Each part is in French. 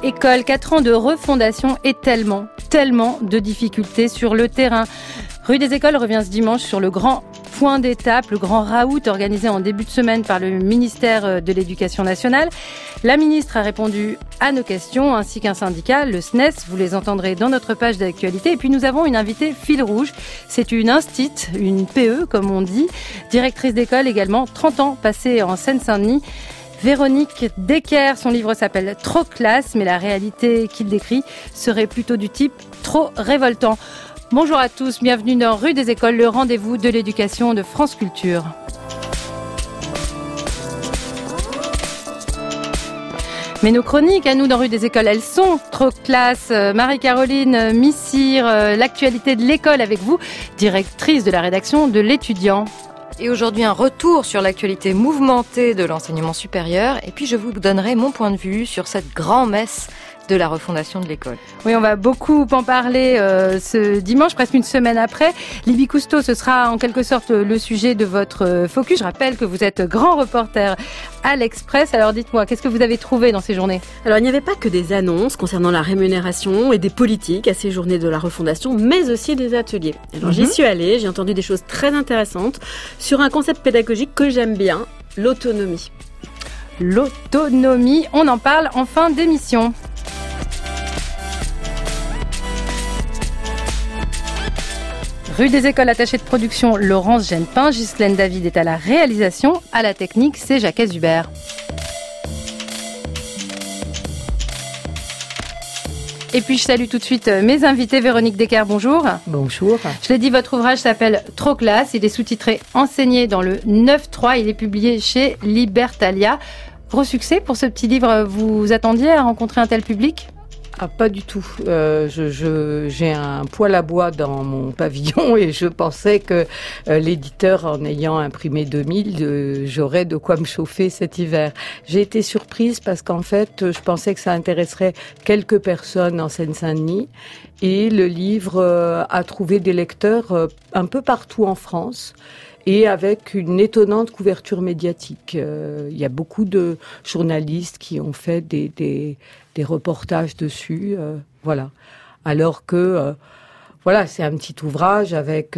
école, 4 ans de refondation et tellement de difficultés sur le terrain. Rue des Écoles revient ce dimanche sur le grand point d'étape, le grand raout organisé en début de semaine par le ministère de l'Éducation nationale. La ministre a répondu à nos questions ainsi qu'un syndicat, le SNES. Vous les entendrez dans notre page d'actualité. Et puis nous avons une invitée fil rouge. C'est une instite, une PE comme on dit, directrice d'école également, 30 ans passée en Seine-Saint-Denis. Véronique Decker, son livre s'appelle « Trop classe », mais la réalité qu'il décrit serait plutôt du type « trop révoltant ». Bonjour à tous, bienvenue dans Rue des Écoles, le rendez-vous de l'éducation de France Culture. Mais nos chroniques, à nous dans Rue des Écoles, elles sont trop classe. Marie-Caroline Missire, l'actualité de l'école avec vous, directrice de la rédaction de l'Étudiant. Et aujourd'hui, un retour sur l'actualité mouvementée de l'enseignement supérieur. Et puis, je vous donnerai mon point de vue sur cette grand-messe de la refondation de l'école. Oui, on va beaucoup en parler ce dimanche, presque une semaine après. Libye Cousteau, ce sera en quelque sorte le sujet de votre focus. Je rappelle que vous êtes grand reporter à l'Express. Alors dites-moi, qu'est-ce que vous avez trouvé dans ces journées ? Alors il n'y avait pas que des annonces concernant la rémunération et des politiques à ces journées de la refondation, mais aussi des ateliers. Alors j'y suis allée, j'ai entendu des choses très intéressantes sur un concept pédagogique que j'aime bien, l'autonomie. L'autonomie, on en parle en fin d'émission. Rue des Écoles, attachée de production Laurence Genepin, Ghislaine David est à la réalisation, à la technique c'est Jacques Azubert. Et puis je salue tout de suite mes invités. Véronique Decker, bonjour. Bonjour. Je l'ai dit, votre ouvrage s'appelle Trop classe, il est sous-titré Enseigné dans le 9-3, il est publié chez Libertalia. Gros succès pour ce petit livre, vous attendiez à rencontrer un tel public ? Ah, pas du tout. J'ai un poêle à bois dans mon pavillon et je pensais que l'éditeur, en ayant imprimé 2000, j'aurais de quoi me chauffer cet hiver. J'ai été surprise parce qu'en fait, je pensais que ça intéresserait quelques personnes en Seine-Saint-Denis et le livre a trouvé des lecteurs un peu partout en France. Et avec une étonnante couverture médiatique. Il y a beaucoup de journalistes qui ont fait des reportages dessus, voilà. Alors que, voilà, c'est un petit ouvrage avec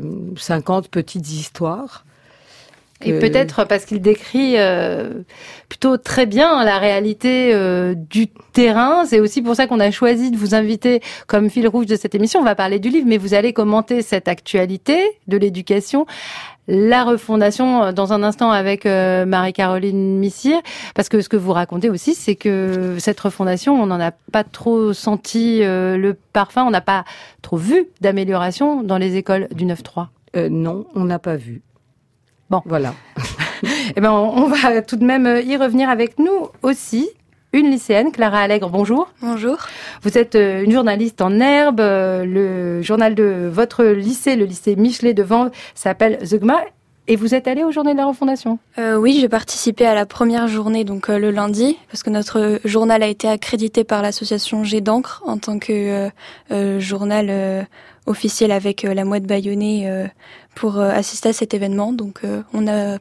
50 petites histoires. Et peut-être parce qu'il décrit plutôt très bien la réalité du terrain. C'est aussi pour ça qu'on a choisi de vous inviter comme fil rouge de cette émission. On va parler du livre, mais vous allez commenter cette actualité de l'éducation, la refondation dans un instant avec Marie-Caroline Missire. Parce que ce que vous racontez aussi, c'est que cette refondation, on n'en a pas trop senti le parfum, on n'a pas trop vu d'amélioration dans les écoles du 9-3. Non, on n'a pas vu. Bon, voilà. Eh ben, on va tout de même y revenir avec nous aussi. Une lycéenne, Clara Allègre, bonjour. Bonjour. Vous êtes une journaliste en herbe. Le journal de votre lycée, le lycée Michelet de Vanves, s'appelle Zeugma. Et vous êtes allée aux journées de la refondation ? Oui, j'ai participé à la première journée, donc le lundi, parce que notre journal a été accrédité par l'association Jet d'encre en tant que journal officiel avec la Mouette Bâillonnée pour assister à cet événement. Donc on a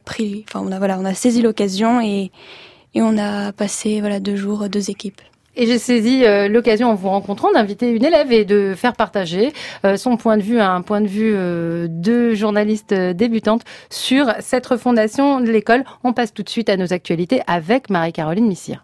saisi l'occasion et on a passé 2 jours, 2 équipes. Et j'ai saisi l'occasion en vous rencontrant d'inviter une élève et de faire partager son point de vue à un point de vue de journaliste débutante sur cette refondation de l'école. On passe tout de suite à nos actualités avec Marie-Caroline Missire.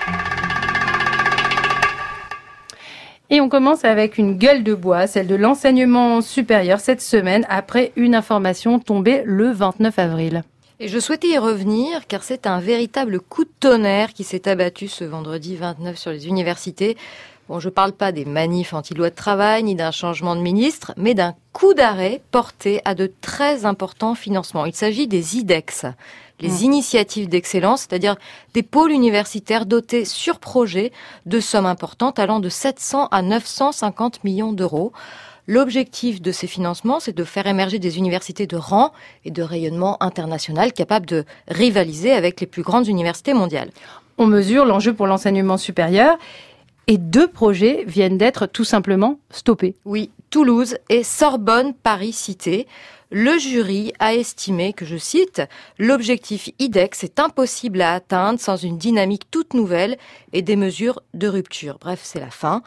Et on commence avec une gueule de bois, celle de l'enseignement supérieur cette semaine après une information tombée le 29 avril. Et je souhaitais y revenir car c'est un véritable coup de tonnerre qui s'est abattu ce vendredi 29 sur les universités. Bon, je parle pas des manifs anti-loi de travail ni d'un changement de ministre, mais d'un coup d'arrêt porté à de très importants financements. Il s'agit des IDEX, les initiatives d'excellence, c'est-à-dire des pôles universitaires dotés sur projet de sommes importantes allant de 700 à 950 millions d'euros. L'objectif de ces financements, c'est de faire émerger des universités de rang et de rayonnement international capables de rivaliser avec les plus grandes universités mondiales. On mesure l'enjeu pour l'enseignement supérieur et 2 projets viennent d'être tout simplement stoppés. Oui, Toulouse et Sorbonne Paris Cité. Le jury a estimé que, je cite, « l'objectif IDEX est impossible à atteindre sans une dynamique toute nouvelle et des mesures de rupture ». Bref, c'est la fin.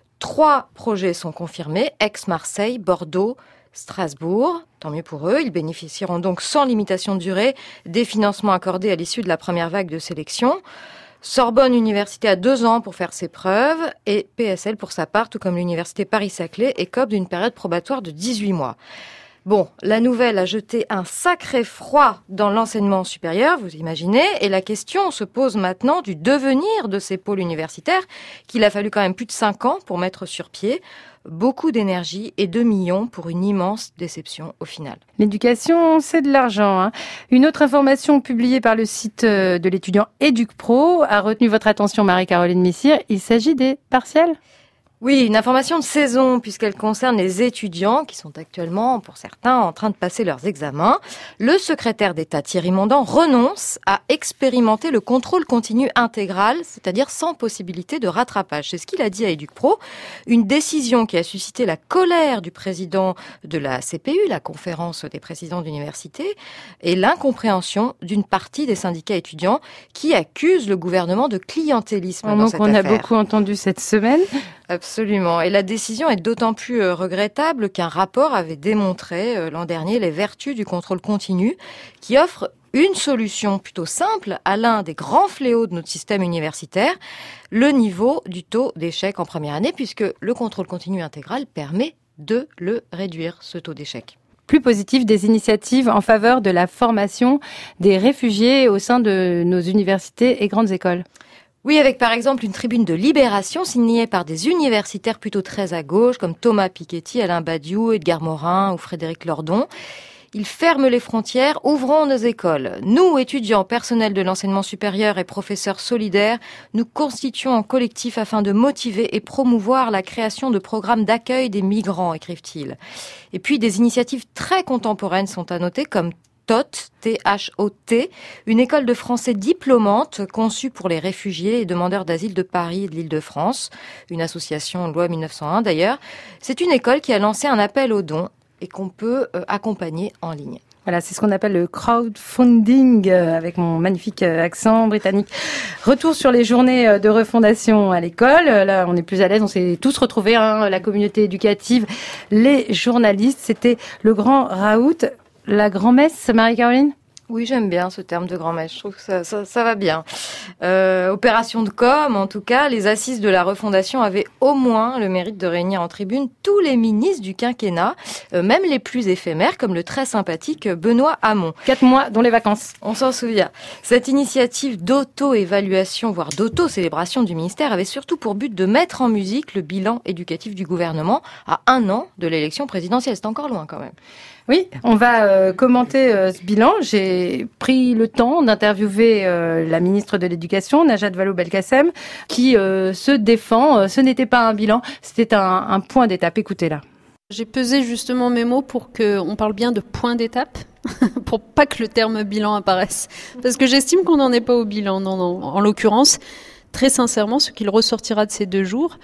3 projets sont confirmés, Aix-Marseille, Bordeaux, Strasbourg. Tant mieux pour eux, ils bénéficieront donc sans limitation de durée des financements accordés à l'issue de la première vague de sélection. Sorbonne Université a 2 ans pour faire ses preuves et PSL pour sa part, tout comme l'Université Paris-Saclay, écope d'une période probatoire de 18 mois. Bon, la nouvelle a jeté un sacré froid dans l'enseignement supérieur, vous imaginez, et la question se pose maintenant du devenir de ces pôles universitaires qu'il a fallu quand même plus de 5 ans pour mettre sur pied. Beaucoup d'énergie et 2 millions pour une immense déception au final. L'éducation, c'est de l'argent, hein. Une autre information publiée par le site de l'étudiant EducPro a retenu votre attention, Marie-Caroline Messire. Il s'agit des partiels ? Oui, une information de saison puisqu'elle concerne les étudiants qui sont actuellement, pour certains, en train de passer leurs examens. Le secrétaire d'État Thierry Mandand renonce à expérimenter le contrôle continu intégral, c'est-à-dire sans possibilité de rattrapage. C'est ce qu'il a dit à EducPro. Une décision qui a suscité la colère du président de la CPU, la conférence des présidents d'université, et l'incompréhension d'une partie des syndicats étudiants qui accusent le gouvernement de clientélisme dans cette affaire. On a beaucoup entendu cette semaine. Absolument. Et la décision est d'autant plus regrettable qu'un rapport avait démontré l'an dernier les vertus du contrôle continu qui offre une solution plutôt simple à l'un des grands fléaux de notre système universitaire, le niveau du taux d'échec en première année, puisque le contrôle continu intégral permet de le réduire, ce taux d'échec. Plus positif, des initiatives en faveur de la formation des réfugiés au sein de nos universités et grandes écoles. Oui, avec par exemple une tribune de Libération signée par des universitaires plutôt très à gauche, comme Thomas Piketty, Alain Badiou, Edgar Morin ou Frédéric Lordon. Ils ferment les frontières, ouvrons nos écoles. Nous, étudiants, personnels de l'enseignement supérieur et professeurs solidaires, nous constituons un collectif afin de motiver et promouvoir la création de programmes d'accueil des migrants, écrivent-ils. Et puis des initiatives très contemporaines sont à noter, comme THOT, T-H-O-T, une école de français diplômante conçue pour les réfugiés et demandeurs d'asile de Paris et de l'Île-de-France, une association loi 1901 d'ailleurs. C'est une école qui a lancé un appel aux dons et qu'on peut accompagner en ligne. Voilà, c'est ce qu'on appelle le crowdfunding, avec mon magnifique accent britannique. Retour sur les journées de refondation à l'école. Là, on est plus à l'aise, on s'est tous retrouvés, hein, la communauté éducative, les journalistes. C'était le grand raout. La grand-messe, Marie-Caroline ? Oui, j'aime bien ce terme de grand-messe. Je trouve que ça va bien. Opération de com, en tout cas, les assises de la refondation avaient au moins le mérite de réunir en tribune tous les ministres du quinquennat, même les plus éphémères, comme le très sympathique Benoît Hamon. 4 mois, dont les vacances. On s'en souvient. Cette initiative d'auto-évaluation, voire d'auto-célébration du ministère, avait surtout pour but de mettre en musique le bilan éducatif du gouvernement à 1 an de l'élection présidentielle. C'est encore loin, quand même. Oui, on va commenter ce bilan. J'ai pris le temps d'interviewer la ministre de l'Éducation, Najat Vallaud-Belkacem, qui se défend. Ce n'était pas un bilan, c'était un point d'étape. Écoutez-la. J'ai pesé justement mes mots pour qu'on parle bien de point d'étape, pour pas que le terme bilan apparaisse. Parce que j'estime qu'on n'en est pas au bilan. Non. En l'occurrence, très sincèrement, ce qu'il ressortira de ces 2 jours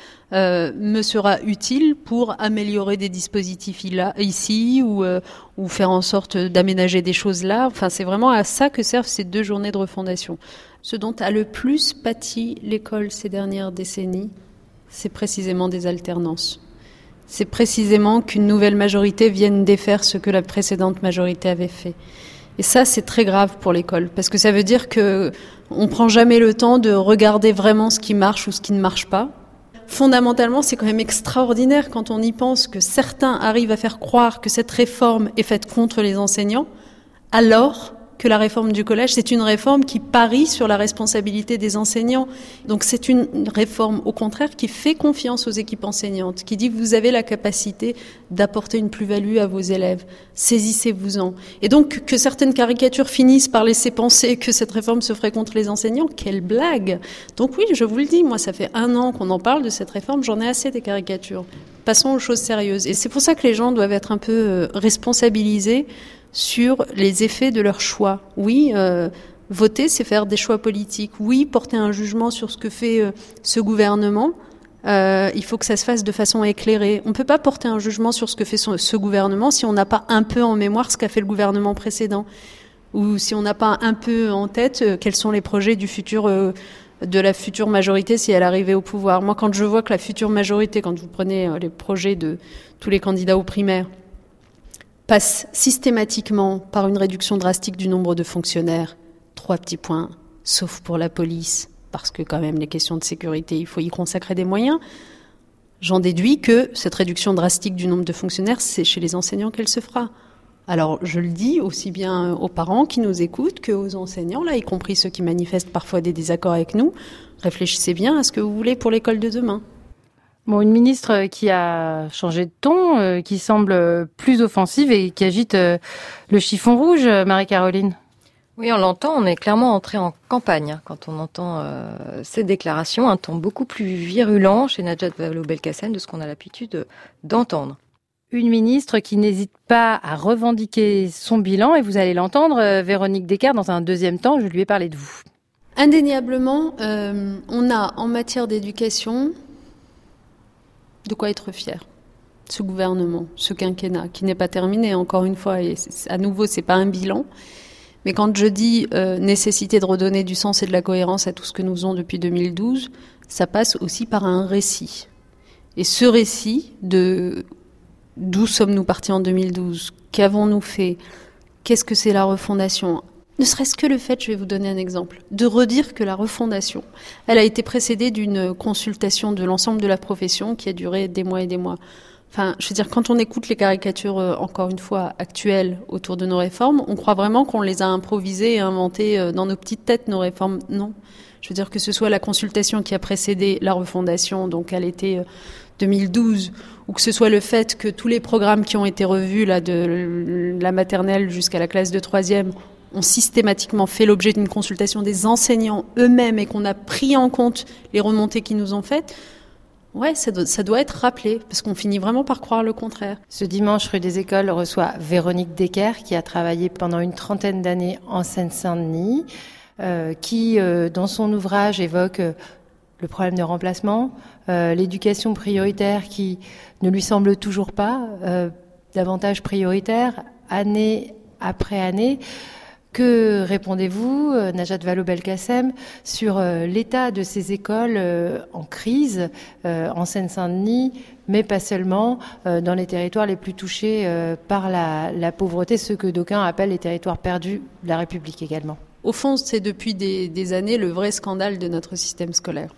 me sera utile pour améliorer des dispositifs ici ou faire en sorte d'aménager des choses là. Enfin, c'est vraiment à ça que servent ces 2 journées de refondation. Ce dont a le plus pâti l'école ces dernières décennies, c'est précisément des alternances. C'est précisément qu'une nouvelle majorité vienne défaire ce que la précédente majorité avait fait. Et ça, c'est très grave pour l'école, parce que ça veut dire que on prend jamais le temps de regarder vraiment ce qui marche ou ce qui ne marche pas. Fondamentalement, c'est quand même extraordinaire quand on y pense que certains arrivent à faire croire que cette réforme est faite contre les enseignants, alors que la réforme du collège, c'est une réforme qui parie sur la responsabilité des enseignants. Donc c'est une réforme, au contraire, qui fait confiance aux équipes enseignantes, qui dit que vous avez la capacité d'apporter une plus-value à vos élèves. Saisissez-vous-en. Et donc que certaines caricatures finissent par laisser penser que cette réforme se ferait contre les enseignants, quelle blague! Donc oui, je vous le dis, moi ça fait 1 an qu'on en parle de cette réforme, j'en ai assez des caricatures. Passons aux choses sérieuses. Et c'est pour ça que les gens doivent être un peu responsabilisés sur les effets de leur choix. Oui, voter, c'est faire des choix politiques. Oui, porter un jugement sur ce que fait ce gouvernement, Il faut que ça se fasse de façon éclairée. On ne peut pas porter un jugement sur ce que fait ce gouvernement si on n'a pas un peu en mémoire ce qu'a fait le gouvernement précédent, ou si on n'a pas un peu en tête quels sont les projets du futur, de la future majorité si elle arrivait au pouvoir. Moi, quand je vois que la future majorité, quand vous prenez les projets de tous les candidats aux primaires, passe systématiquement par une réduction drastique du nombre de fonctionnaires, 3 petits points, sauf pour la police, parce que quand même les questions de sécurité, il faut y consacrer des moyens. J'en déduis que cette réduction drastique du nombre de fonctionnaires, c'est chez les enseignants qu'elle se fera. Alors je le dis aussi bien aux parents qui nous écoutent qu'aux enseignants, là, y compris ceux qui manifestent parfois des désaccords avec nous, réfléchissez bien à ce que vous voulez pour l'école de demain. Bon, une ministre qui a changé de ton, qui semble plus offensive et qui agite le chiffon rouge, Marie-Caroline. Oui, on l'entend, on est clairement entré en campagne quand on entend ces déclarations, un ton beaucoup plus virulent chez Najat Vallaud-Belkacem de ce qu'on a l'habitude d'entendre. Une ministre qui n'hésite pas à revendiquer son bilan, et vous allez l'entendre, Véronique Descaires, dans un deuxième temps, je lui ai parlé de vous. Indéniablement, on a en matière d'éducation de quoi être fier. Ce gouvernement, ce quinquennat, qui n'est pas terminé, encore une fois, et à nouveau, c'est pas un bilan. Mais quand je dis nécessité de redonner du sens et de la cohérence à tout ce que nous faisons depuis 2012, ça passe aussi par un récit. Et ce récit de d'où sommes-nous partis en 2012, qu'avons-nous fait, qu'est-ce que c'est la refondation, ne serait-ce que le fait, je vais vous donner un exemple, de redire que la refondation, elle a été précédée d'une consultation de l'ensemble de la profession qui a duré des mois et des mois. Enfin, je veux dire, quand on écoute les caricatures, encore une fois, actuelles autour de nos réformes, on croit vraiment qu'on les a improvisées et inventées dans nos petites têtes, nos réformes. Non. Je veux dire que ce soit la consultation qui a précédé la refondation, donc à l'été 2012, ou que ce soit le fait que tous les programmes qui ont été revus, là, de la maternelle jusqu'à la classe de 3e, ont systématiquement fait l'objet d'une consultation des enseignants eux-mêmes et qu'on a pris en compte les remontées qu'ils nous ont faites. Ouais, ça doit être rappelé, parce qu'on finit vraiment par croire le contraire. Ce dimanche, Rue des Écoles reçoit Véronique Descaires, qui a travaillé pendant une 30aine d'années en Seine-Saint-Denis, qui, dans son ouvrage, évoque le problème de remplacement, l'éducation prioritaire qui ne lui semble toujours pas davantage prioritaire, année après année. Que répondez-vous, Najat Vallaud-Belkacem, sur l'état de ces écoles en crise en Seine-Saint-Denis, mais pas seulement, dans les territoires les plus touchés par la pauvreté, ceux que d'aucuns appellent les territoires perdus de la République également? Au fond, c'est depuis des années le vrai scandale de notre système scolaire.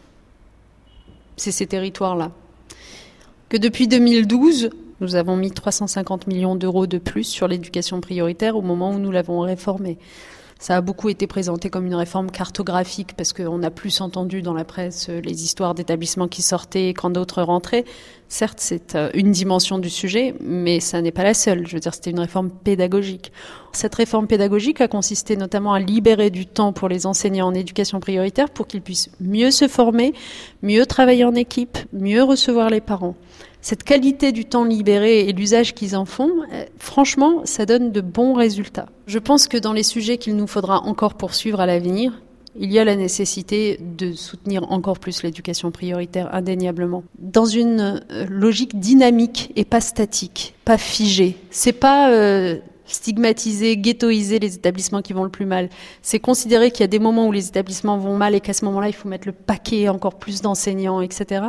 C'est ces territoires-là. Que depuis 2012... nous avons mis 350 millions d'euros de plus sur l'éducation prioritaire au moment où nous l'avons réformée. Ça a beaucoup été présenté comme une réforme cartographique parce qu'on a plus entendu dans la presse les histoires d'établissements qui sortaient quand d'autres rentraient. Certes, c'est une dimension du sujet, mais ça n'est pas la seule. Je veux dire, c'était une réforme pédagogique. Cette réforme pédagogique a consisté notamment à libérer du temps pour les enseignants en éducation prioritaire pour qu'ils puissent mieux se former, mieux travailler en équipe, mieux recevoir les parents. Cette qualité du temps libéré et l'usage qu'ils en font, franchement, ça donne de bons résultats. Je pense que dans les sujets qu'il nous faudra encore poursuivre à l'avenir, il y a la nécessité de soutenir encore plus l'éducation prioritaire, indéniablement. Dans une logique dynamique et pas statique, pas figée. C'est pas stigmatiser, ghettoiser les établissements qui vont le plus mal. C'est considérer qu'il y a des moments où les établissements vont mal et qu'à ce moment-là, il faut mettre le paquet, encore plus d'enseignants, etc.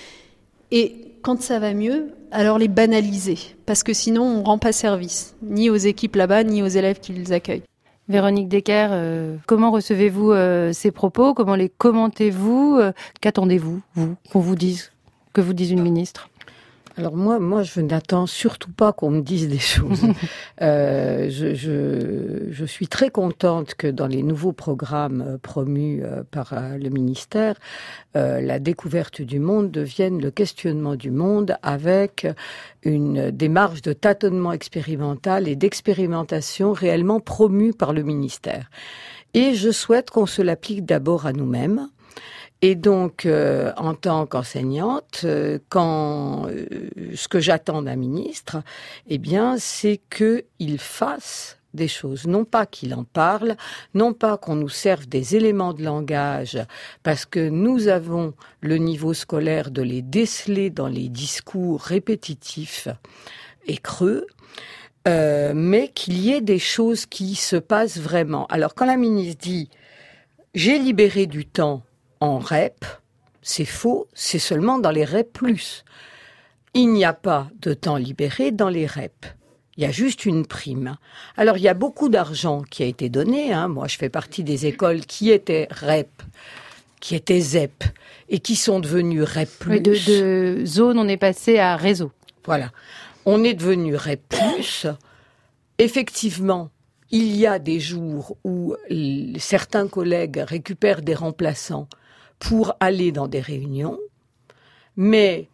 Et quand ça va mieux, alors les banaliser, parce que sinon on ne rend pas service, ni aux équipes là-bas, ni aux élèves qui les accueillent. Véronique Descaires, comment recevez-vous ces propos? Comment les commentez-vous? Qu'attendez-vous, vous, que vous dise une ministre? Alors moi, je n'attends surtout pas qu'on me dise des choses. Je suis très contente que dans les nouveaux programmes promus par le ministère, la découverte du monde devienne le questionnement du monde avec une démarche de tâtonnement expérimental et d'expérimentation réellement promue par le ministère. Et je souhaite qu'on se l'applique d'abord à nous-mêmes. Et donc, en tant qu'enseignante, ce que j'attends d'un ministre, eh bien, c'est qu'il fasse des choses, non pas qu'il en parle, non pas qu'on nous serve des éléments de langage, parce que nous avons le niveau scolaire de les déceler dans les discours répétitifs et creux, mais qu'il y ait des choses qui se passent vraiment. Alors quand la ministre dit « j'ai libéré du temps en REP », c'est faux, c'est seulement dans les REP+. Il n'y a pas de temps libéré dans les REP. Il y a juste une prime. Alors, il y a beaucoup d'argent qui a été donné. Moi, je fais partie des écoles qui étaient REP, qui étaient ZEP, et qui sont devenues REP+. Oui, de zone, on est passé à réseau. Voilà. On est devenu REP+. Effectivement, il y a des jours où certains collègues récupèrent des remplaçants pour aller dans des réunions, mais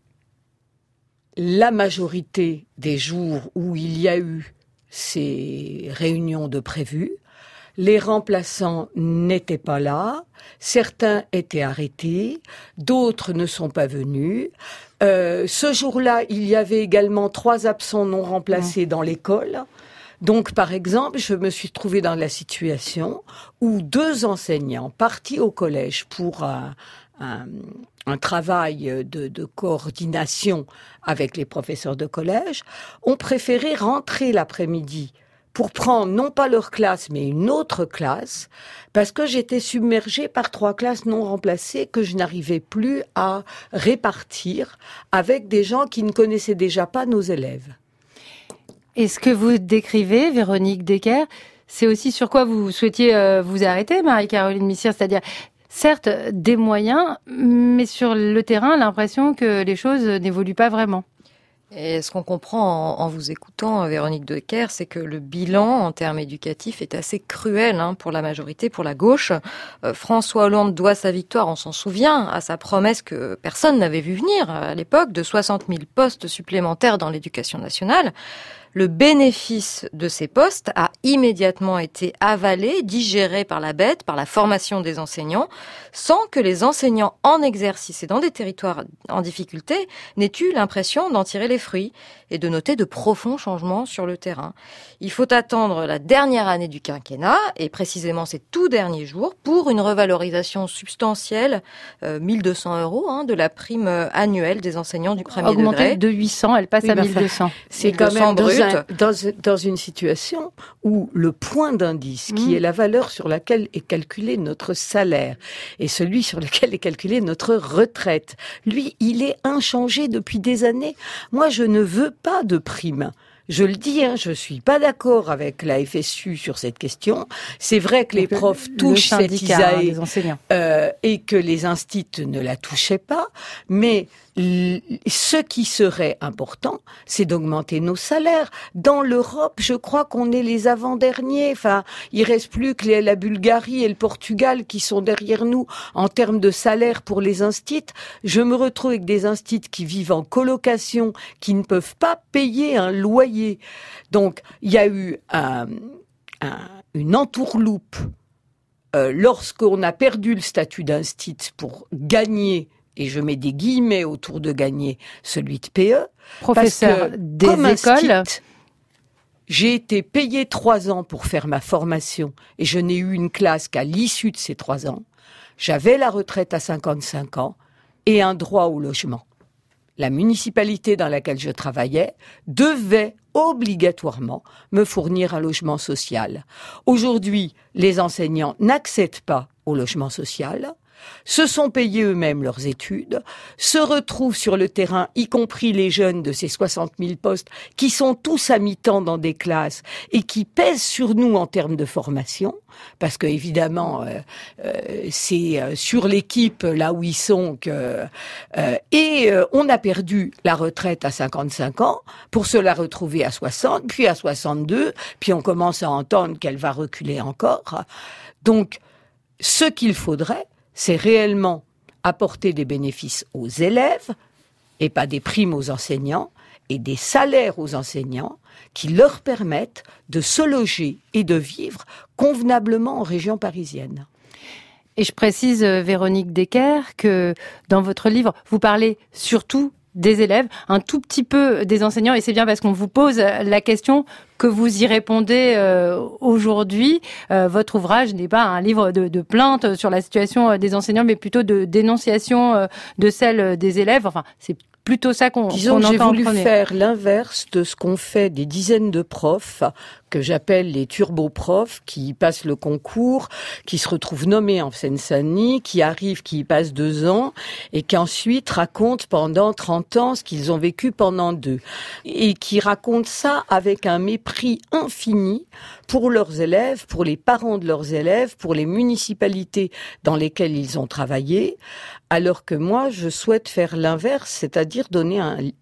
la majorité des jours où il y a eu ces réunions de prévues, les remplaçants n'étaient pas là, certains étaient arrêtés, d'autres ne sont pas venus. Ce jour-là, il y avait également 3 absents non remplacés dans l'école. Donc, par exemple, je me suis trouvée dans la situation où 2 enseignants partis au collège pour un travail de coordination avec les professeurs de collège, ont préféré rentrer l'après-midi pour prendre non pas leur classe, mais une autre classe, parce que j'étais submergée par 3 classes non remplacées que je n'arrivais plus à répartir avec des gens qui ne connaissaient déjà pas nos élèves. Et ce que vous décrivez, Véronique Decker, c'est aussi sur quoi vous souhaitiez vous arrêter, Marie-Caroline Missière, c'est-à-dire certes, des moyens, mais sur le terrain, l'impression que les choses n'évoluent pas vraiment. Et ce qu'on comprend en vous écoutant, Véronique Decker, c'est que le bilan en termes éducatifs est assez cruel pour la majorité, pour la gauche. François Hollande doit sa victoire, on s'en souvient, à sa promesse que personne n'avait vu venir à l'époque, de 60 000 postes supplémentaires dans l'éducation nationale. Le bénéfice de ces postes a immédiatement été avalé, digéré par la bête, par la formation des enseignants, sans que les enseignants en exercice et dans des territoires en difficulté n'aient eu l'impression d'en tirer les fruits et de noter de profonds changements sur le terrain. Il faut attendre la dernière année du quinquennat, et précisément ces tout derniers jours, pour une revalorisation substantielle, 1200 € de la prime annuelle des enseignants du premier degré. Augmentée de 800, elle passe à 1200. C'est quand même dans une situation où le point d'indice, qui est la valeur sur laquelle est calculé notre salaire, et celui sur lequel est calculée notre retraite, lui, il est inchangé depuis des années. Moi, je ne veux pas de prime. Je le dis, je suis pas d'accord avec la FSU sur cette question. C'est vrai que les profs touchent cette ISAE et que les instituts ne la touchaient pas, mais ce qui serait important, c'est d'augmenter nos salaires. Dans l'Europe, je crois qu'on est les avant-derniers. Enfin, il reste plus que la Bulgarie et le Portugal qui sont derrière nous en termes de salaire pour les instituts. Je me retrouve avec des instituts qui vivent en colocation, qui ne peuvent pas payer un loyer. Donc, il y a eu une entourloupe lorsqu'on a perdu le statut d'institut pour gagner, et je mets des guillemets autour de gagner, celui de PE. Professeur des écoles. J'ai été payé 3 ans pour faire ma formation et je n'ai eu une classe qu'à l'issue de ces 3 ans. J'avais la retraite à 55 ans et un droit au logement. La municipalité dans laquelle je travaillais devait obligatoirement me fournir un logement social. Aujourd'hui, les enseignants n'accèdent pas au logement social, se sont payés eux-mêmes leurs études, se retrouvent sur le terrain, y compris les jeunes de ces 60 000 postes, qui sont tous à mi-temps dans des classes et qui pèsent sur nous en termes de formation, parce que évidemment, c'est sur l'équipe là où ils sont que... on a perdu la retraite à 55 ans pour se la retrouver à 60, puis à 62, puis on commence à entendre qu'elle va reculer encore. Donc, ce qu'il faudrait, c'est réellement apporter des bénéfices aux élèves et pas des primes aux enseignants et des salaires aux enseignants qui leur permettent de se loger et de vivre convenablement en région parisienne. Et je précise, Véronique Decker, que dans votre livre, vous parlez surtout des élèves, un tout petit peu des enseignants, et c'est bien parce qu'on vous pose la question que vous y répondez aujourd'hui. Votre ouvrage n'est pas un livre de plainte sur la situation des enseignants, mais plutôt de dénonciation de celle des élèves. Enfin, c'est plutôt ça qu'on Disons que entend j'ai en voulu premier. faire l'inverse de ce qu'ont fait des dizaines de profs, que j'appelle les turbo-profs, qui passent le concours, qui se retrouvent nommés en Seine-Saint-Denis, qui arrivent, qui y passent 2 ans, et qui ensuite racontent pendant 30 ans ce qu'ils ont vécu pendant 2. Et qui racontent ça avec un mépris infini pour leurs élèves, pour les parents de leurs élèves, pour les municipalités dans lesquelles ils ont travaillé, alors que moi, je souhaite faire l'inverse, c'est-à-dire donner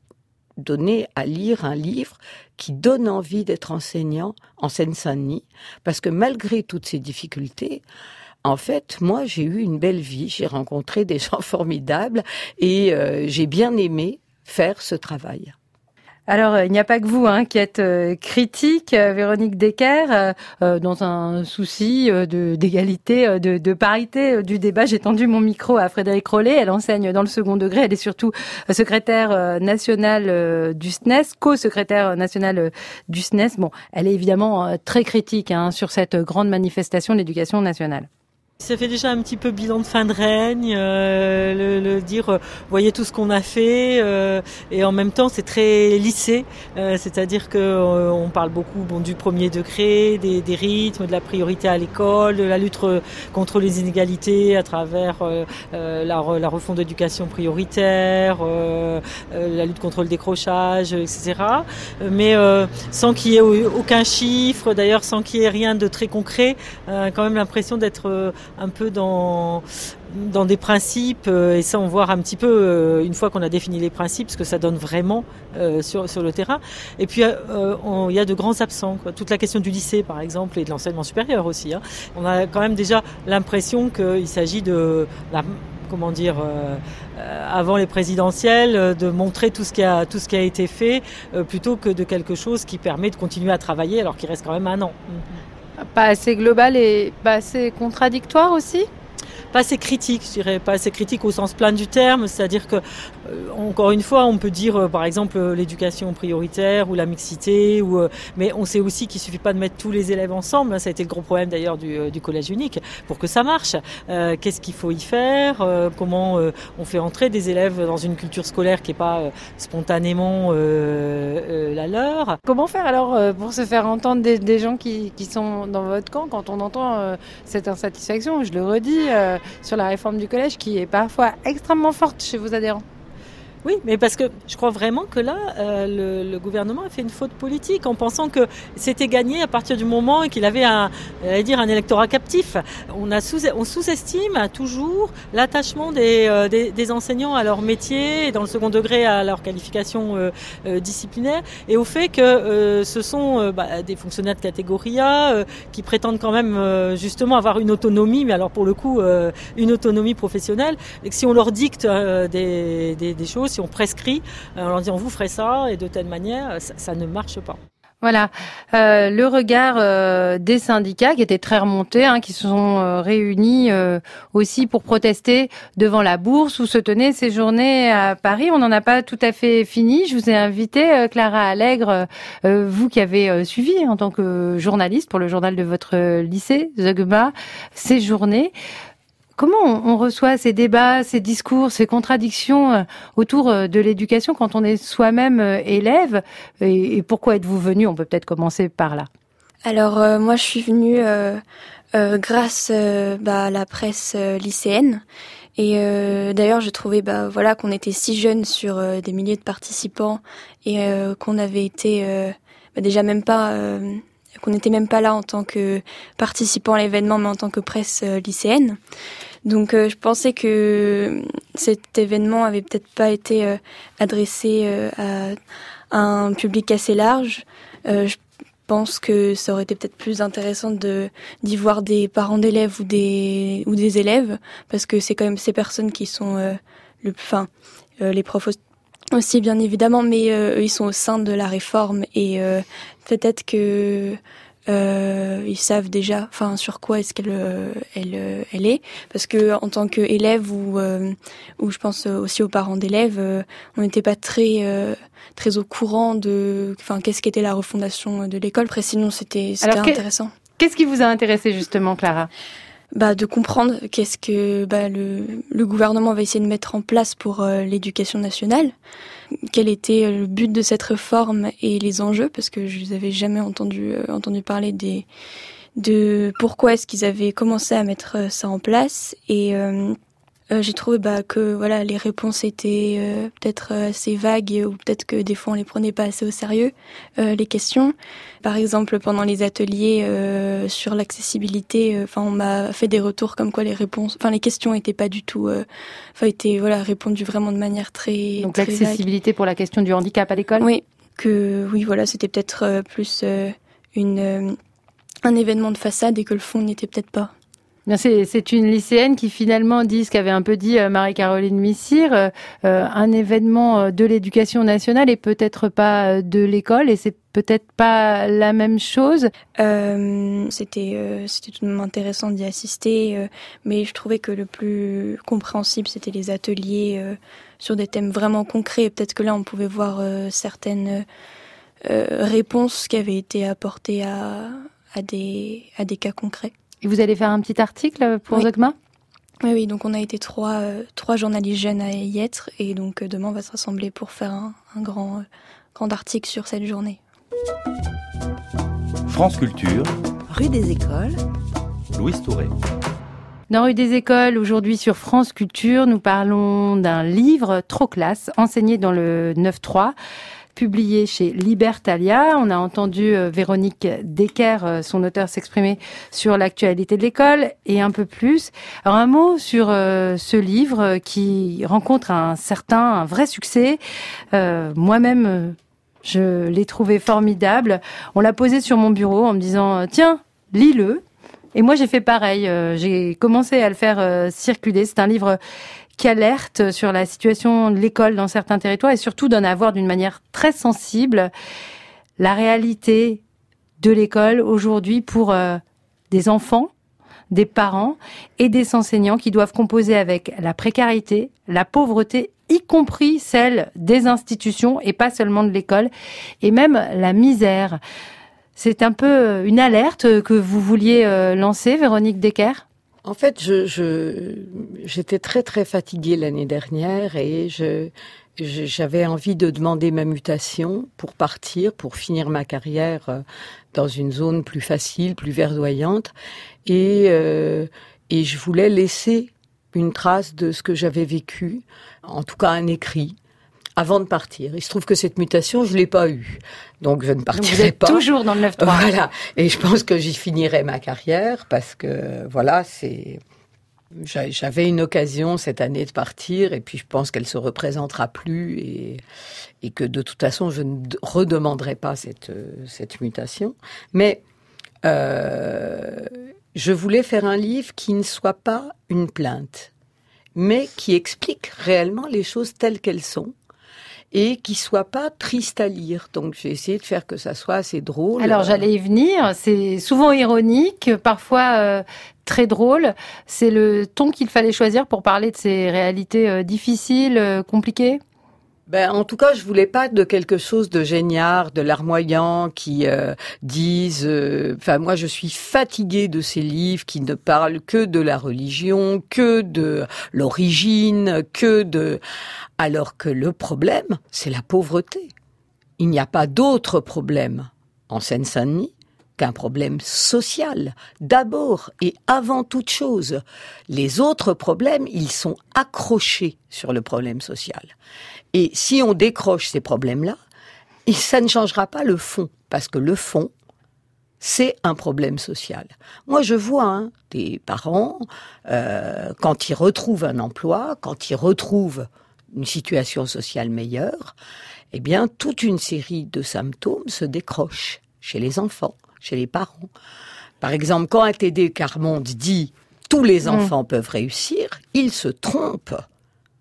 à lire un livre qui donne envie d'être enseignant en Seine-Saint-Denis, parce que malgré toutes ces difficultés, en fait, moi, j'ai eu une belle vie, j'ai rencontré des gens formidables et j'ai bien aimé faire ce travail. Alors, il n'y a pas que vous qui êtes critique, Véronique Decker, dans un souci d'égalité, de parité du débat. J'ai tendu mon micro à Frédéric Rollet. Elle enseigne dans le second degré. Elle est surtout secrétaire nationale du SNES, co-secrétaire nationale du SNES. Bon, elle est évidemment très critique sur cette grande manifestation de l'éducation nationale. Ça fait déjà un petit peu bilan de fin de règne, le dire, voyez tout ce qu'on a fait, et en même temps c'est très lissé, c'est-à-dire que on parle beaucoup du premier degré, des rythmes, de la priorité à l'école, de la lutte contre les inégalités à travers la refonte d'éducation prioritaire, la lutte contre le décrochage, etc. Mais sans qu'il y ait aucun chiffre, d'ailleurs sans qu'il y ait rien de très concret, quand même l'impression d'être un peu dans des principes, et ça on voit un petit peu une fois qu'on a défini les principes ce que ça donne vraiment sur le terrain. Et puis il y a de grands absents, quoi. Toute la question du lycée par exemple, et de l'enseignement supérieur aussi, on a quand même déjà l'impression qu'il s'agit de avant les présidentielles, de montrer tout ce qui a été fait, plutôt que de quelque chose qui permet de continuer à travailler alors qu'il reste quand même 1 an. Pas assez global et pas assez contradictoire aussi ? Pas assez critique, je dirais, pas assez critique au sens plein du terme, c'est-à-dire que, encore une fois, on peut dire, par exemple, l'éducation prioritaire ou la mixité, mais on sait aussi qu'il suffit pas de mettre tous les élèves ensemble, ça a été le gros problème d'ailleurs du collège unique, pour que ça marche. Qu'est-ce qu'il faut y faire, comment on fait entrer des élèves dans une culture scolaire qui est pas spontanément la leur. Comment faire alors pour se faire entendre des gens qui sont dans votre camp quand on entend cette insatisfaction, je le redis, sur la réforme du collège qui est parfois extrêmement forte chez vos adhérents? Oui, mais parce que je crois vraiment que là, le gouvernement a fait une faute politique en pensant que c'était gagné à partir du moment qu'il avait un électorat captif. On sous-estime toujours l'attachement des enseignants à leur métier et dans le second degré à leur qualification disciplinaire, et au fait que ce sont des fonctionnaires de catégorie A qui prétendent quand même justement avoir une autonomie, mais alors pour le coup une autonomie professionnelle, et que si on leur dicte des choses, si on prescrit, en leur disant vous ferez ça et de telle manière, ça ne marche pas. Voilà, le regard des syndicats qui étaient très remontés, qui se sont réunis aussi pour protester devant la Bourse où se tenaient ces journées à Paris. On n'en a pas tout à fait fini. Je vous ai invité, Clara Allègre, vous qui avez suivi en tant que journaliste pour le journal de votre lycée, Zeugma, ces journées. Comment on reçoit ces débats, ces discours, ces contradictions autour de l'éducation quand on est soi-même élève, et pourquoi êtes-vous venu? On peut peut-être commencer par là. Alors moi je suis venue grâce à la presse lycéenne, et d'ailleurs j'ai trouvé qu'on était si jeunes sur des milliers de participants, et qu'on avait été qu'on n'était même pas là en tant que participant à l'événement, mais en tant que presse lycéenne. Donc je pensais que cet événement avait peut-être pas été adressé à un public assez large. Je pense que ça aurait été peut-être plus intéressant d'y voir des parents d'élèves ou des élèves, parce que c'est quand même ces personnes qui sont les profs aussi bien évidemment, mais eux ils sont au sein de la réforme, et peut-être que il ils savent déjà, sur quoi est-ce qu'elle elle est, parce que en tant qu'élève ou je pense aussi aux parents d'élèves, on n'était pas très au courant de, qu'est-ce qu'était la refondation de l'école. Après, sinon, c'était intéressant. Qu'est-ce qui vous a intéressé justement, Clara ? De comprendre qu'est-ce que le gouvernement va essayer de mettre en place pour l'éducation nationale. Quel était le but de cette réforme et les enjeux, parce que je n'avais jamais entendu parler de pourquoi est-ce qu'ils avaient commencé à mettre ça en place. Et j'ai trouvé que les réponses étaient peut-être assez vagues, ou peut-être que des fois on les prenait pas assez au sérieux, les questions. Par exemple, pendant les ateliers sur l'accessibilité, on m'a fait des retours comme quoi les questions étaient pas du tout, étaient répondues vraiment de manière très. Donc très l'accessibilité vague. Pour la question du handicap à l'école. Oui, c'était peut-être plus un événement de façade et que le fond n'était peut-être pas. C'est une lycéenne qui finalement dit ce qu'avait un peu dit Marie-Caroline Missire, un événement de l'éducation nationale et peut-être pas de l'école, et c'est peut-être pas la même chose. C'était tout de même intéressant d'y assister, mais je trouvais que le plus compréhensible c'était les ateliers sur des thèmes vraiment concrets. Et peut-être que là on pouvait voir certaines réponses qui avaient été apportées à des cas concrets. Et vous allez faire un petit article pour Zeugma ? Oui, donc on a été trois journalistes jeunes à y être, et donc demain on va se rassembler pour faire un grand article sur cette journée. France Culture, rue des Écoles, Louise Touré. Dans Rue des Écoles, aujourd'hui sur France Culture, nous parlons d'un livre trop classe, enseigné dans le 9-3, publié chez Libertalia. On a entendu Véronique Decker, son auteur, s'exprimer sur l'actualité de l'école et un peu plus. Alors un mot sur ce livre qui rencontre un vrai succès. Moi-même, je l'ai trouvé formidable. On l'a posé sur mon bureau en me disant « Tiens, lis-le ». Et moi, j'ai fait pareil. J'ai commencé à le faire circuler. C'est un livre qui alerte sur la situation de l'école dans certains territoires et surtout donne à voir d'une manière très sensible la réalité de l'école aujourd'hui pour des enfants, des parents et des enseignants qui doivent composer avec la précarité, la pauvreté, y compris celle des institutions et pas seulement de l'école, et même la misère. C'est un peu une alerte que vous vouliez lancer, Véronique Decker ? En fait, j'étais très très fatiguée l'année dernière et j'avais envie de demander ma mutation pour partir, pour finir ma carrière dans une zone plus facile, plus verdoyante, et je voulais laisser une trace de ce que j'avais vécu, en tout cas un écrit, avant de partir. Il se trouve que cette mutation, je l'ai pas eue. Donc, je ne partirai pas. Vous êtes toujours dans le 9-3. Voilà. Et je pense que j'y finirai ma carrière parce que, voilà, j'avais une occasion cette année de partir et puis je pense qu'elle se représentera plus et que de toute façon, je ne redemanderai pas cette mutation. Mais, je voulais faire un livre qui ne soit pas une plainte, mais qui explique réellement les choses telles qu'elles sont. Et qui soit pas triste à lire. Donc, j'ai essayé de faire que ça soit assez drôle. Alors, j'allais y venir. C'est souvent ironique, parfois très drôle. C'est le ton qu'il fallait choisir pour parler de ces réalités difficiles, compliquées ? En tout cas, je voulais pas de quelque chose de génial, de larmoyant, qui disent... moi, je suis fatiguée de ces livres qui ne parlent que de la religion, que de l'origine, alors que le problème, c'est la pauvreté. Il n'y a pas d'autre problème en Seine-Saint-Denis qu'un problème social, d'abord et avant toute chose. Les autres problèmes, ils sont accrochés sur le problème social. Et si on décroche ces problèmes-là, ça ne changera pas le fond, parce que le fond, c'est un problème social. Moi, je vois des parents, quand ils retrouvent un emploi, quand ils retrouvent une situation sociale meilleure, eh bien, toute une série de symptômes se décrochent chez les enfants, chez les parents. Par exemple, quand un TD Carmonde dit « tous les enfants peuvent réussir », il se trompe.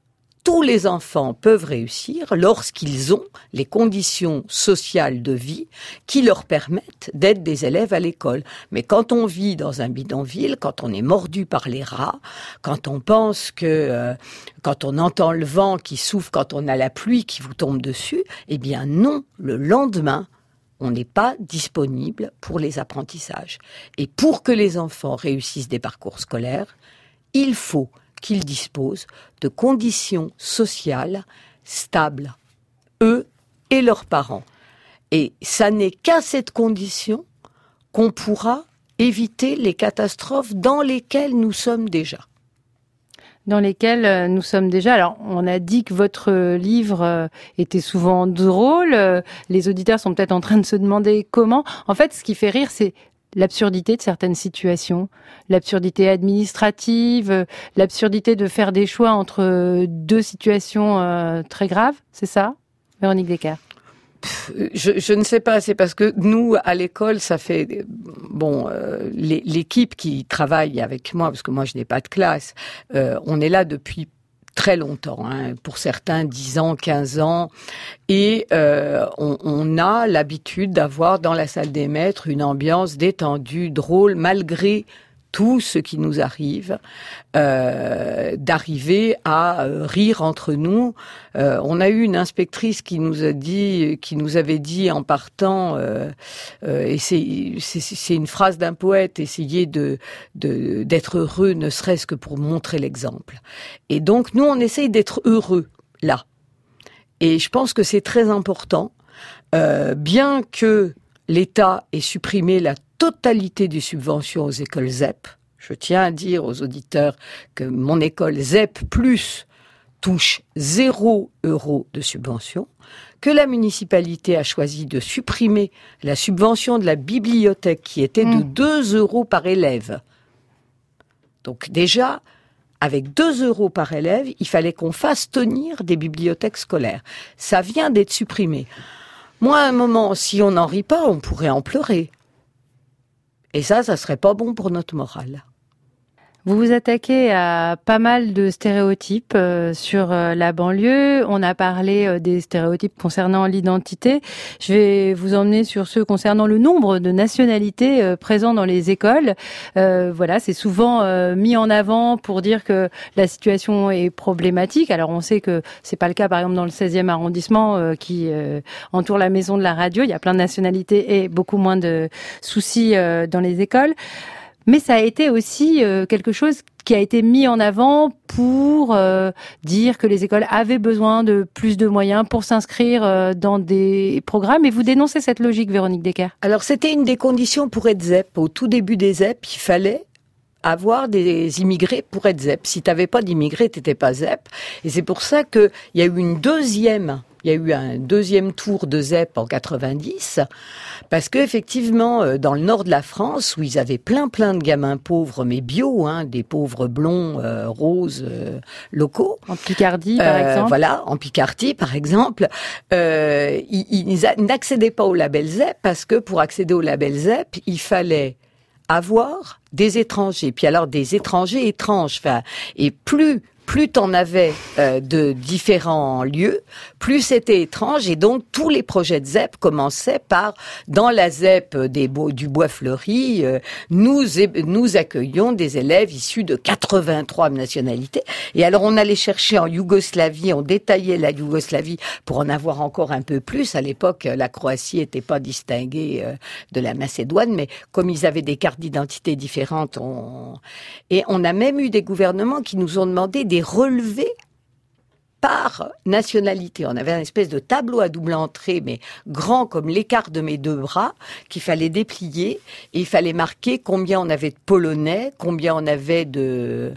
tous les enfants peuvent réussir lorsqu'ils ont les conditions sociales de vie qui leur permettent d'être des élèves à l'école. Mais quand on vit dans un bidonville, quand on est mordu par les rats, quand on pense que, quand on entend le vent qui souffle, quand on a la pluie qui vous tombe dessus, eh bien non, le lendemain, on n'est pas disponible pour les apprentissages. Et pour que les enfants réussissent des parcours scolaires, il faut qu'ils disposent de conditions sociales stables, eux et leurs parents. Et ça n'est qu'à cette condition qu'on pourra éviter les catastrophes dans lesquelles nous sommes déjà. Dans lesquels nous sommes déjà. Alors, on a dit que votre livre était souvent drôle. Les auditeurs sont peut-être en train de se demander comment. En fait, ce qui fait rire, c'est l'absurdité de certaines situations, l'absurdité administrative, l'absurdité de faire des choix entre deux situations très graves. C'est ça, Véronique Descaires? Je ne sais pas, c'est parce que nous, à l'école, ça fait... l'équipe qui travaille avec moi, parce que moi, je n'ai pas de classe, on est là depuis très longtemps, hein, pour certains 10 ans, 15 ans, et on a l'habitude d'avoir dans la salle des maîtres une ambiance détendue, drôle, malgré tout ce qui nous arrive, d'arriver à rire entre nous. On a eu une inspectrice qui nous avait dit en partant, et c'est une phrase d'un poète, essayer d'être heureux, ne serait-ce que pour montrer l'exemple. Et donc nous, on essaye d'être heureux là. Et je pense que c'est très important, bien que l'État ait supprimé la totalité des subventions aux écoles ZEP. Je tiens à dire aux auditeurs que mon école ZEP Plus touche 0 € de subvention, que la municipalité a choisi de supprimer la subvention de la bibliothèque qui était de 2 € par élève. Donc déjà, avec 2 € par élève, il fallait qu'on fasse tenir des bibliothèques scolaires. Ça vient d'être supprimé. Moi, à un moment, si on n'en rit pas, on pourrait en pleurer. Et ça serait pas bon pour notre morale. Vous vous attaquez à pas mal de stéréotypes sur la banlieue. On a parlé des stéréotypes concernant l'identité. Je vais vous emmener sur ceux concernant le nombre de nationalités présents dans les écoles. Voilà, c'est souvent mis en avant pour dire que la situation est problématique. Alors on sait que c'est pas le cas, par exemple, dans le 16e arrondissement qui entoure la maison de la radio. Il y a plein de nationalités et beaucoup moins de soucis dans les écoles. Mais ça a été aussi quelque chose qui a été mis en avant pour dire que les écoles avaient besoin de plus de moyens pour s'inscrire dans des programmes. Et vous dénoncez cette logique, Véronique Descaires. Alors, c'était une des conditions pour être ZEP. Au tout début des ZEP, il fallait avoir des immigrés pour être ZEP. Si tu n'avais pas d'immigrés, tu n'étais pas ZEP. Et c'est pour ça qu'il y a eu un deuxième tour de ZEP en 90, parce que effectivement, dans le nord de la France, où ils avaient plein de gamins pauvres, mais bio, hein, des pauvres blonds, roses, locaux. En Picardie, par exemple. Voilà, en Picardie, par exemple, ils n'accédaient pas au label ZEP, parce que pour accéder au label ZEP, il fallait avoir des étrangers, puis alors des étrangers étranges, enfin, et plus t'en avais de différents lieux, plus c'était étrange. Et donc, tous les projets de ZEP commençaient par, dans la ZEP du Bois Fleuri, nous accueillons des élèves issus de 83 nationalités. Et alors, on allait chercher en Yougoslavie, on détaillait la Yougoslavie pour en avoir encore un peu plus. À l'époque, la Croatie n'était pas distinguée de la Macédoine, mais comme ils avaient des cartes d'identité différentes, et on a même eu des gouvernements qui nous ont demandé des relevés par nationalité. On avait une espèce de tableau à double entrée, mais grand comme l'écart de mes 2 bras, qu'il fallait déplier, et il fallait marquer combien on avait de Polonais, combien on avait de...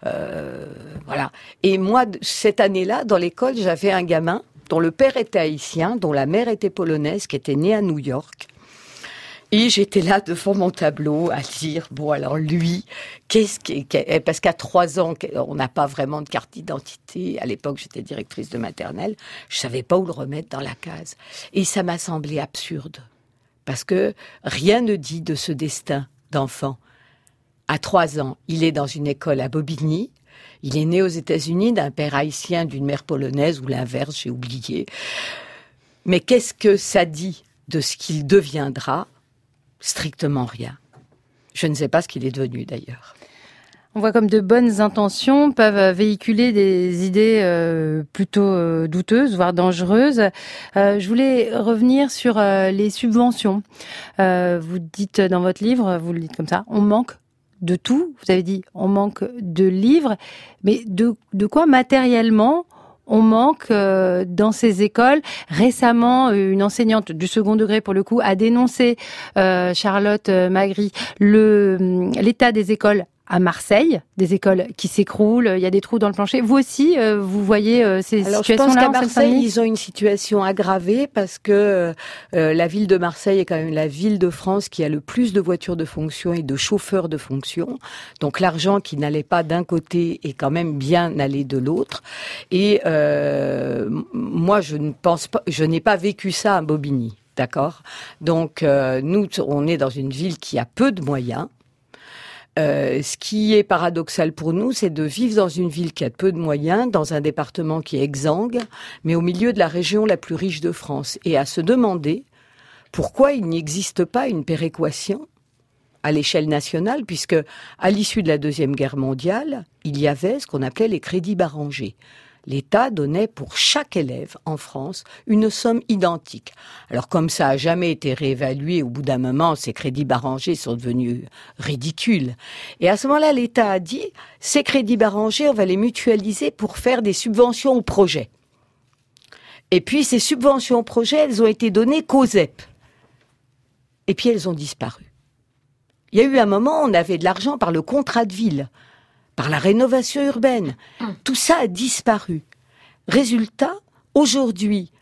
voilà. Et moi, cette année-là, dans l'école, j'avais un gamin dont le père était haïtien, dont la mère était polonaise, qui était né à New York. Et j'étais là devant mon tableau à dire, bon alors lui, parce qu'à 3 ans, on n'a pas vraiment de carte d'identité. À l'époque, j'étais directrice de maternelle. Je savais pas où le remettre dans la case. Et ça m'a semblé absurde. Parce que rien ne dit de ce destin d'enfant. À 3 ans, il est dans une école à Bobigny, Il est né aux États-Unis d'un père haïtien, d'une mère polonaise, ou l'inverse, j'ai oublié. Mais qu'est-ce que ça dit de ce qu'il deviendra ? Strictement rien. Je ne sais pas ce qu'il est devenu d'ailleurs. On voit comme de bonnes intentions peuvent véhiculer des idées plutôt douteuses, voire dangereuses. Je voulais revenir sur les subventions. Vous dites dans votre livre, vous le dites comme ça, on manque de tout. Vous avez dit, on manque de livres. Mais de quoi matériellement on manque dans ces écoles? Récemment, une enseignante du second degré, pour le coup, a dénoncé, Charlotte Magri, l'état des écoles à Marseille, des écoles qui s'écroulent, il y a des trous dans le plancher. Vous aussi, vous voyez ces situations-là? Je pense qu'à Marseille, ils ont une situation aggravée parce que la ville de Marseille est quand même la ville de France qui a le plus de voitures de fonction et de chauffeurs de fonction. Donc l'argent qui n'allait pas d'un côté est quand même bien allé de l'autre. Et moi, je n'ai pas vécu ça à Bobigny, d'accord ? Donc nous, on est dans une ville qui a peu de moyens. Ce qui est paradoxal pour nous, c'est de vivre dans une ville qui a peu de moyens, dans un département qui est exsangue, mais au milieu de la région la plus riche de France. Et à se demander pourquoi il n'existe pas une péréquation à l'échelle nationale, puisque à l'issue de la Deuxième Guerre mondiale, il y avait ce qu'on appelait les crédits Barranger. L'État donnait pour chaque élève en France une somme identique. Alors comme ça a jamais été réévalué, au bout d'un moment, ces crédits Barranger sont devenus ridicules. Et à ce moment-là, l'État a dit, ces crédits Barranger, on va les mutualiser pour faire des subventions aux projets. Et puis ces subventions aux projets, elles ont été données qu'aux ZEP. Et puis elles ont disparu. Il y a eu un moment, on avait de l'argent par le contrat de ville, par la rénovation urbaine. Tout ça a disparu. Résultat, aujourd'hui,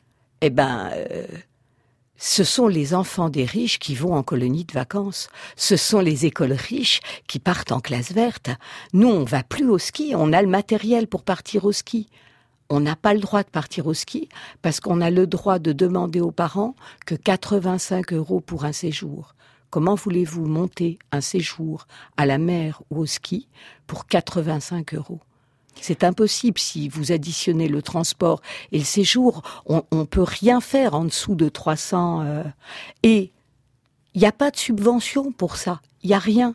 ce sont les enfants des riches qui vont en colonie de vacances. Ce sont les écoles riches qui partent en classe verte. Nous, on va plus au ski. On a le matériel pour partir au ski. On n'a pas le droit de partir au ski parce qu'on a le droit de demander aux parents que 85 € pour un séjour. Comment voulez-vous monter un séjour à la mer ou au ski pour 85 €? C'est impossible. Si vous additionnez le transport et le séjour, on peut rien faire en dessous de 300. Et il n'y a pas de subvention pour ça. Il n'y a rien.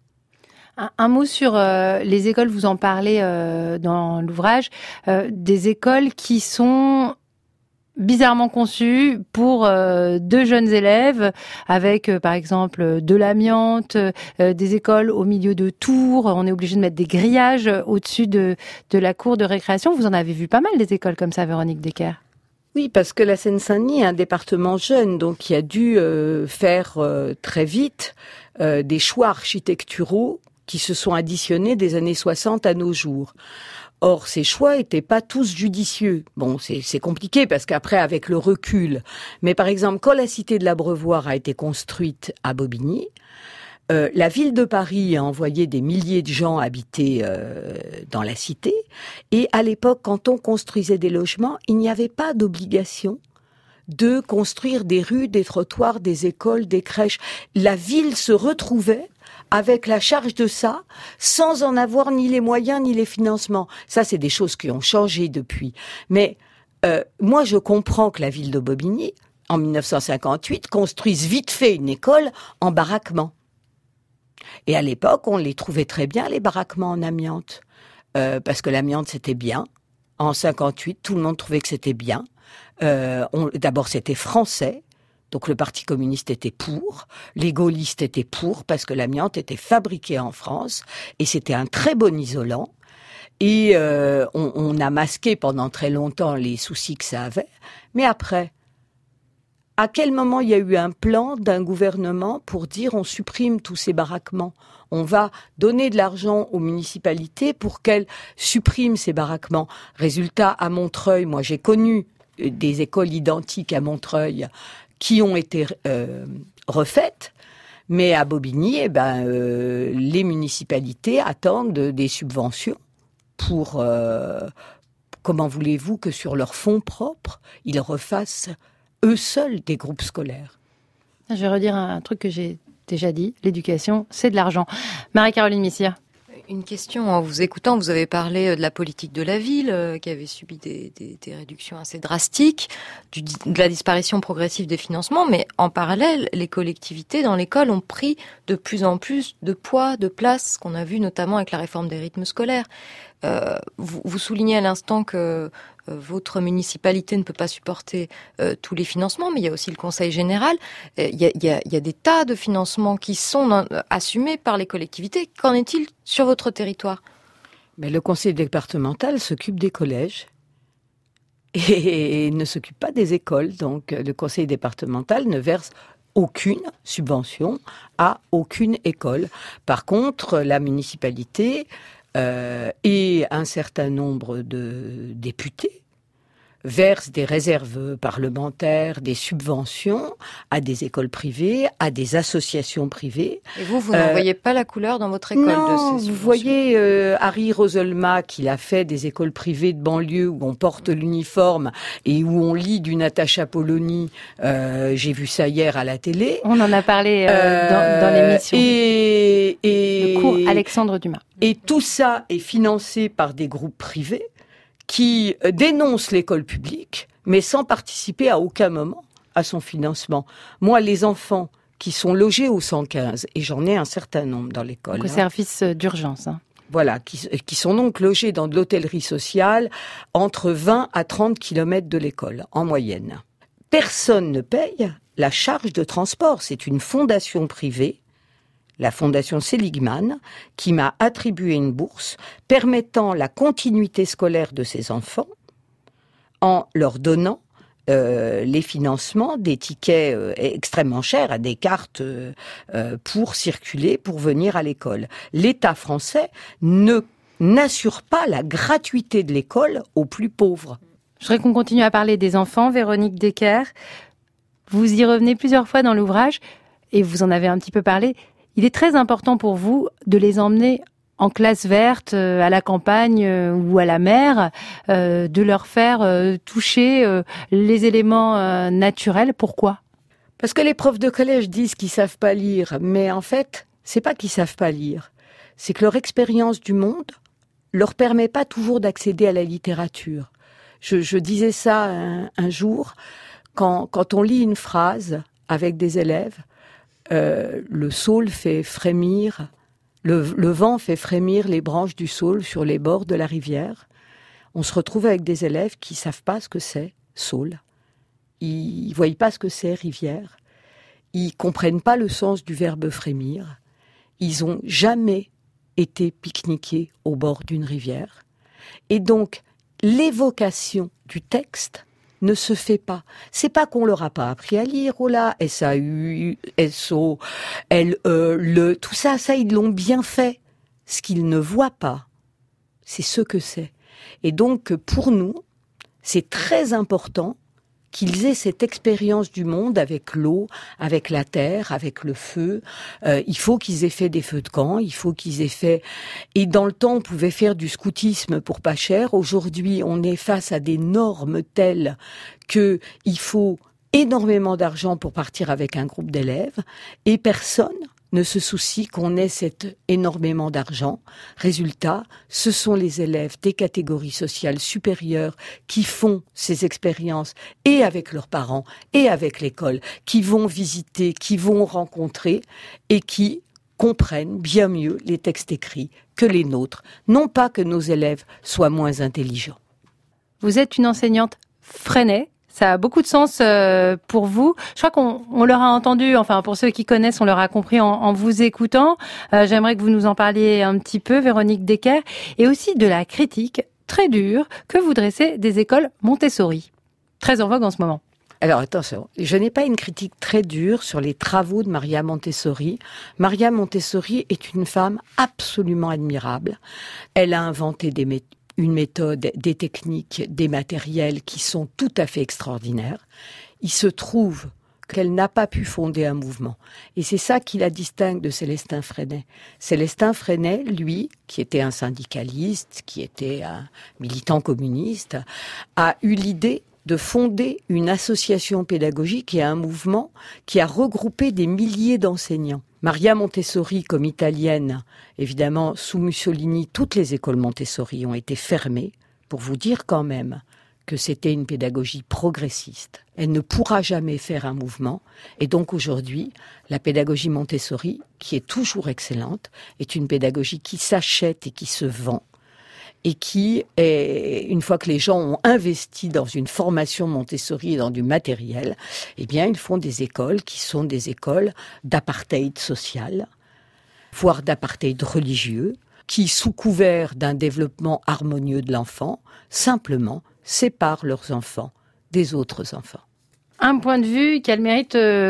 Un mot sur les écoles, vous en parlez dans l'ouvrage, des écoles qui sont bizarrement conçu pour deux jeunes élèves avec par exemple de l'amiante, des écoles au milieu de tours, on est obligé de mettre des grillages au-dessus de la cour de récréation. Vous en avez vu pas mal des écoles comme ça, Véronique Decker? Oui, parce que la Seine-Saint-Denis est un département jeune, donc qui a dû faire très vite des choix architecturaux qui se sont additionnés des années 60 à nos jours. Or, ces choix étaient pas tous judicieux. Bon, c'est compliqué parce qu'après, avec le recul, mais par exemple, quand la cité de l'Abreuvoir a été construite à Bobigny, la ville de Paris a envoyé des milliers de gens habiter dans la cité. Et à l'époque, quand on construisait des logements, il n'y avait pas d'obligation de construire des rues, des trottoirs, des écoles, des crèches. La ville se retrouvait avec la charge de ça, sans en avoir ni les moyens ni les financements. Ça, c'est des choses qui ont changé depuis. Mais moi, je comprends que la ville de Bobigny, en 1958, construise vite fait une école en baraquement. Et à l'époque, on les trouvait très bien, les baraquements en amiante. Parce que l'amiante, c'était bien. En 58, tout le monde trouvait que c'était bien. D'abord, c'était français. Donc le Parti communiste était pour, les gaullistes étaient pour, parce que l'amiante était fabriquée en France, et c'était un très bon isolant. Et on a masqué pendant très longtemps les soucis que ça avait. Mais après, à quel moment il y a eu un plan d'un gouvernement pour dire on supprime tous ces baraquements? On va donner de l'argent aux municipalités pour qu'elles suppriment ces baraquements. Résultat, à Montreuil, moi j'ai connu des écoles identiques à Montreuil qui ont été refaites, mais à Bobigny, les municipalités attendent des subventions pour... comment voulez-vous que sur leurs fonds propres, ils refassent eux seuls des groupes scolaires? Je vais redire un truc que j'ai déjà dit, l'éducation, c'est de l'argent. Marie-Caroline Messire. Une question, en vous écoutant, vous avez parlé de la politique de la ville qui avait subi des réductions assez drastiques, de la disparition progressive des financements, mais en parallèle, les collectivités dans l'école ont pris de plus en plus de poids, de place, qu'on a vu notamment avec la réforme des rythmes scolaires. Vous soulignez à l'instant que votre municipalité ne peut pas supporter tous les financements, mais il y a aussi le Conseil général. Il y a des tas de financements qui sont assumés par les collectivités. Qu'en est-il sur votre territoire ? Mais le Conseil départemental s'occupe des collèges et ne s'occupe pas des écoles. Donc le Conseil départemental ne verse aucune subvention à aucune école. Par contre, la municipalité et un certain nombre de députés versent des réserves parlementaires, des subventions à des écoles privées, à des associations privées. Et vous n'en voyez pas la couleur dans votre école de ces subventions ? Vous voyez Harry Roselma qui a fait des écoles privées de banlieue où on porte l'uniforme et où on lit du Natacha Polony. J'ai vu ça hier à la télé. On en a parlé dans l'émission. Le cours Alexandre Dumas. Et tout ça est financé par des groupes privés qui dénoncent l'école publique, mais sans participer à aucun moment à son financement. Moi, les enfants qui sont logés au 115, et j'en ai un certain nombre dans l'école. Donc au service d'urgence. Voilà, qui sont donc logés dans de l'hôtellerie sociale entre 20 à 30 kilomètres de l'école, en moyenne. Personne ne paye la charge de transport. C'est une fondation privée, la fondation Seligman, qui m'a attribué une bourse permettant la continuité scolaire de ces enfants en leur donnant les financements des tickets extrêmement chers, à des cartes pour circuler, pour venir à l'école. L'État français n'assure pas la gratuité de l'école aux plus pauvres. Je voudrais qu'on continue à parler des enfants. Véronique Decker, vous y revenez plusieurs fois dans l'ouvrage et vous en avez un petit peu parlé. Il est très important pour vous de les emmener en classe verte, à la campagne ou à la mer, de leur faire toucher les éléments naturels. Pourquoi ? Parce que les profs de collège disent qu'ils savent pas lire, mais en fait, c'est pas qu'ils savent pas lire. C'est que leur expérience du monde leur permet pas toujours d'accéder à la littérature. Je disais ça un jour, quand on lit une phrase avec des élèves, le saule fait frémir, le vent fait frémir les branches du saule sur les bords de la rivière. On se retrouve avec des élèves qui savent pas ce que c'est saule. Ils voient pas ce que c'est rivière. Ils comprennent pas le sens du verbe frémir. Ils ont jamais été pique-niqués au bord d'une rivière. Et donc, l'évocation du texte ne se fait pas. C'est pas qu'on leur a pas appris à lire, oh là, S-A-U, S-O, L-E, le, tout ça, ils l'ont bien fait. Ce qu'ils ne voient pas, c'est ce que c'est. Et donc, pour nous, c'est très important qu'ils aient cette expérience du monde avec l'eau, avec la terre, avec le feu. Il faut qu'ils aient fait des feux de camp, il faut qu'ils aient fait... Et dans le temps, on pouvait faire du scoutisme pour pas cher. Aujourd'hui, on est face à des normes telles qu'il faut énormément d'argent pour partir avec un groupe d'élèves et personne ne se soucie qu'on ait cet énormément d'argent. Résultat, ce sont les élèves des catégories sociales supérieures qui font ces expériences et avec leurs parents et avec l'école, qui vont visiter, qui vont rencontrer et qui comprennent bien mieux les textes écrits que les nôtres. Non pas que nos élèves soient moins intelligents. Vous êtes une enseignante freinée. Ça a beaucoup de sens pour vous. Je crois qu'on leur a entendu, enfin pour ceux qui connaissent, on leur a compris en vous écoutant. J'aimerais que vous nous en parliez un petit peu, Véronique Decker, et aussi de la critique très dure que vous dressez des écoles Montessori, très en vogue en ce moment. Alors attention, je n'ai pas une critique très dure sur les travaux de Maria Montessori. Maria Montessori est une femme absolument admirable. Elle a inventé une méthode, des techniques, des matériels qui sont tout à fait extraordinaires. Il se trouve qu'elle n'a pas pu fonder un mouvement. Et c'est ça qui la distingue de Célestin Freinet. Célestin Freinet, lui, qui était un syndicaliste, qui était un militant communiste, a eu l'idée de fonder une association pédagogique et un mouvement qui a regroupé des milliers d'enseignants. Maria Montessori, comme italienne, évidemment, sous Mussolini, toutes les écoles Montessori ont été fermées, pour vous dire quand même que c'était une pédagogie progressiste. Elle ne pourra jamais faire un mouvement. Et donc aujourd'hui, la pédagogie Montessori, qui est toujours excellente, est une pédagogie qui s'achète et qui se vend. Et qui est, une fois que les gens ont investi dans une formation Montessori et dans du matériel, eh bien, ils font des écoles qui sont des écoles d'apartheid social, voire d'apartheid religieux, qui, sous couvert d'un développement harmonieux de l'enfant, simplement séparent leurs enfants des autres enfants. Un point de vue qui a le mérite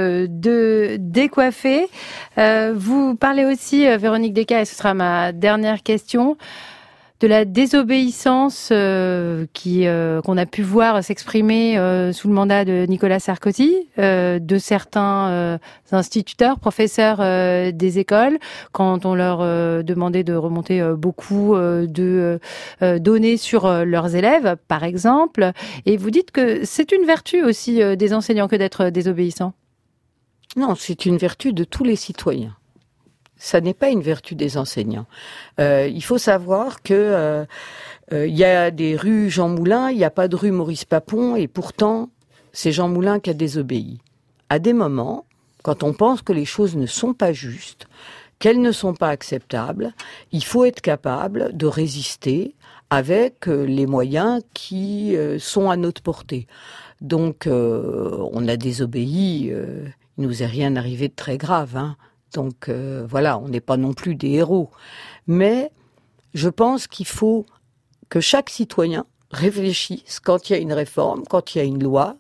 de décoiffer. Vous parlez aussi, Véronique Descaires, et ce sera ma dernière question, de la désobéissance qu'on a pu voir s'exprimer sous le mandat de Nicolas Sarkozy, de certains instituteurs, professeurs des écoles, quand on leur demandait de remonter beaucoup de données sur leurs élèves, par exemple. Et vous dites que c'est une vertu aussi des enseignants que d'être désobéissants. Non, c'est une vertu de tous les citoyens. Ça n'est pas une vertu des enseignants. Il faut savoir que il y a des rues Jean Moulin, il n'y a pas de rue Maurice Papon, et pourtant, c'est Jean Moulin qui a désobéi. À des moments, quand on pense que les choses ne sont pas justes, qu'elles ne sont pas acceptables, il faut être capable de résister avec les moyens qui sont à notre portée. Donc, on a désobéi, il nous est rien arrivé de très grave, hein. Donc voilà, on n'est pas non plus des héros. Mais je pense qu'il faut que chaque citoyen réfléchisse quand il y a une réforme, quand il y a une loi,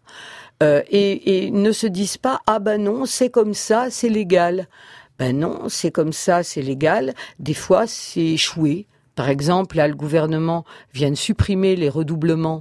et ne se dise pas « Ah ben non, c'est comme ça, c'est légal ». Ben non, c'est comme ça, c'est légal. Des fois, c'est échoué. Par exemple, là, le gouvernement vient de supprimer les redoublements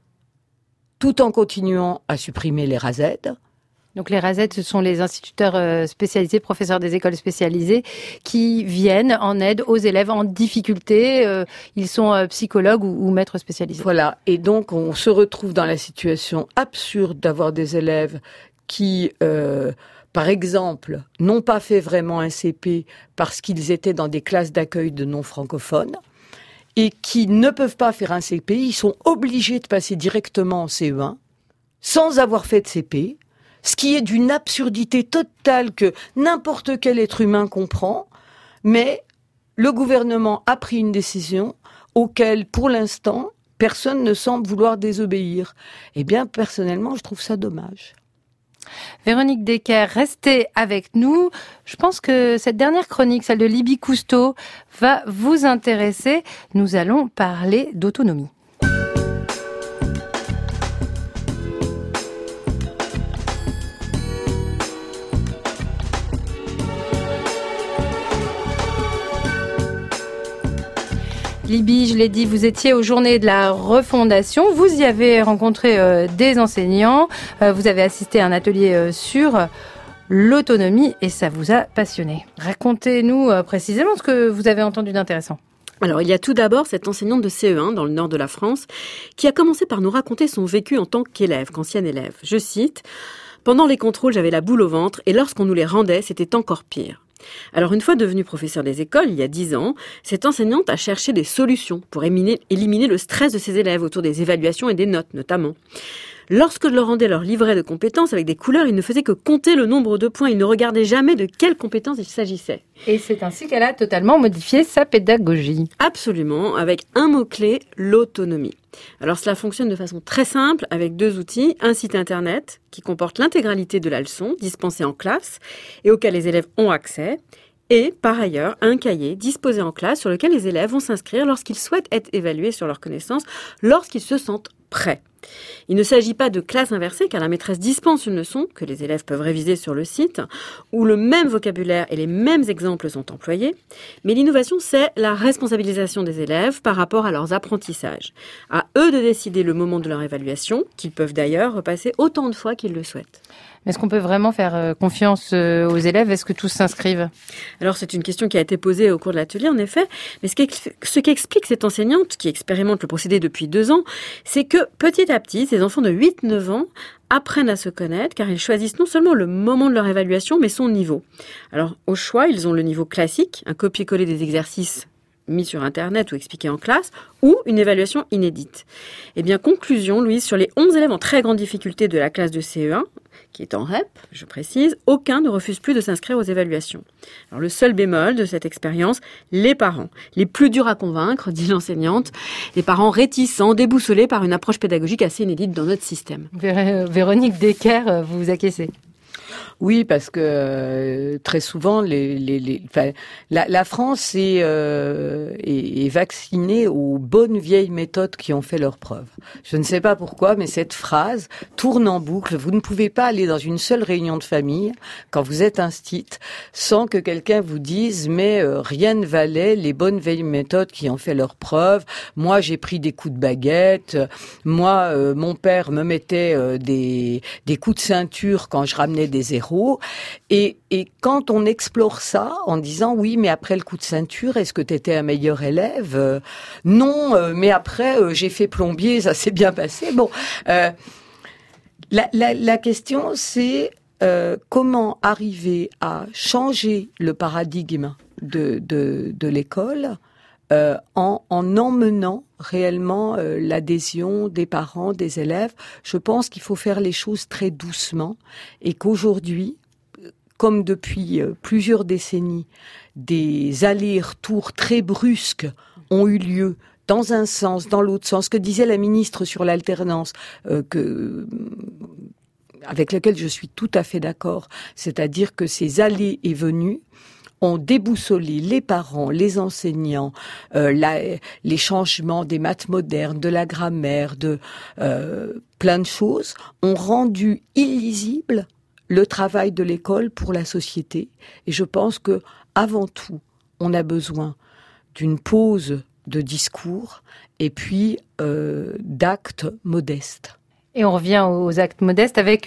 tout en continuant à supprimer les RASED. Donc les RASED, ce sont les instituteurs spécialisés, professeurs des écoles spécialisées, qui viennent en aide aux élèves en difficulté. Ils sont psychologues ou maîtres spécialisés. Voilà, et donc on se retrouve dans la situation absurde d'avoir des élèves qui, par exemple, n'ont pas fait vraiment un CP parce qu'ils étaient dans des classes d'accueil de non-francophones et qui ne peuvent pas faire un CP. Ils sont obligés de passer directement en CE1 sans avoir fait de CP. Ce qui est d'une absurdité totale que n'importe quel être humain comprend, mais le gouvernement a pris une décision auquel, pour l'instant, personne ne semble vouloir désobéir. Eh bien, personnellement, je trouve ça dommage. Véronique Descaires, restez avec nous. Je pense que cette dernière chronique, celle de Libye Cousteau, va vous intéresser. Nous allons parler d'autonomie. Libye, je l'ai dit, vous étiez aux Journées de la Refondation. Vous y avez rencontré des enseignants. Vous avez assisté à un atelier sur l'autonomie et ça vous a passionné. Racontez-nous précisément ce que vous avez entendu d'intéressant. Alors, il y a tout d'abord cette enseignante de CE1 dans le nord de la France qui a commencé par nous raconter son vécu en tant qu'élève, qu'ancienne élève. Je cite, « Pendant les contrôles, j'avais la boule au ventre et lorsqu'on nous les rendait, c'était encore pire. » Alors, une fois devenue professeure des écoles, il y a 10 ans, cette enseignante a cherché des solutions pour éliminer le stress de ses élèves autour des évaluations et des notes, notamment. Lorsque je leur rendais leur livret de compétences avec des couleurs, ils ne faisaient que compter le nombre de points. Ils ne regardaient jamais de quelles compétences il s'agissait. Et c'est ainsi qu'elle a totalement modifié sa pédagogie. Absolument, avec un mot-clé, l'autonomie. Alors cela fonctionne de façon très simple avec 2 outils, un site internet qui comporte l'intégralité de la leçon dispensée en classe et auquel les élèves ont accès, et par ailleurs un cahier disposé en classe sur lequel les élèves vont s'inscrire lorsqu'ils souhaitent être évalués sur leurs connaissances, lorsqu'ils se sentent prêts. Il ne s'agit pas de classe inversée car la maîtresse dispense une leçon que les élèves peuvent réviser sur le site où le même vocabulaire et les mêmes exemples sont employés. Mais l'innovation, c'est la responsabilisation des élèves par rapport à leurs apprentissages. À eux de décider le moment de leur évaluation, qu'ils peuvent d'ailleurs repasser autant de fois qu'ils le souhaitent. Est-ce qu'on peut vraiment faire confiance aux élèves ? Est-ce que tous s'inscrivent ? Alors c'est une question qui a été posée au cours de l'atelier en effet, mais ce qu'explique cette enseignante qui expérimente le procédé depuis 2 ans, c'est que petit petit à petit, ces enfants de 8-9 ans apprennent à se connaître car ils choisissent non seulement le moment de leur évaluation, mais son niveau. Alors, au choix, ils ont le niveau classique, un copier-coller des exercices mis sur Internet ou expliqués en classe, ou une évaluation inédite. Eh bien, conclusion, Louise, sur les 11 élèves en très grande difficulté de la classe de CE1, qui est en REP, je précise, aucun ne refuse plus de s'inscrire aux évaluations. Alors, le seul bémol de cette expérience, les parents, les plus durs à convaincre, dit l'enseignante, les parents réticents, déboussolés par une approche pédagogique assez inédite dans notre système. Véronique Decker, vous vous acquiescez. Oui, parce que très souvent, la France est vaccinée aux bonnes vieilles méthodes qui ont fait leurs preuves. Je ne sais pas pourquoi, mais cette phrase tourne en boucle. Vous ne pouvez pas aller dans une seule réunion de famille quand vous êtes instite sans que quelqu'un vous dise mais rien ne valait les bonnes vieilles méthodes qui ont fait leurs preuves. Moi, j'ai pris des coups de baguette. Moi, mon père me mettait des coups de ceinture quand je ramenais des zéros. Et quand on explore ça en disant oui, mais après le coup de ceinture, est-ce que tu étais un meilleur élève ? Non, mais après j'ai fait plombier, ça s'est bien passé. Bon, la question c'est comment arriver à changer le paradigme de l'école en emmenant réellement l'adhésion des parents, des élèves. Je pense qu'il faut faire les choses très doucement et qu'aujourd'hui, comme depuis plusieurs décennies, des allers-retours très brusques ont eu lieu dans un sens, dans l'autre sens. Ce que disait la ministre sur l'alternance, avec laquelle je suis tout à fait d'accord, c'est-à-dire que ces allées et venues ont déboussolé les parents, les enseignants, les changements des maths modernes, de la grammaire, de plein de choses, ont rendu illisible le travail de l'école pour la société. Et je pense que, avant tout, on a besoin d'une pause de discours et puis d'actes modestes. Et on revient aux actes modestes avec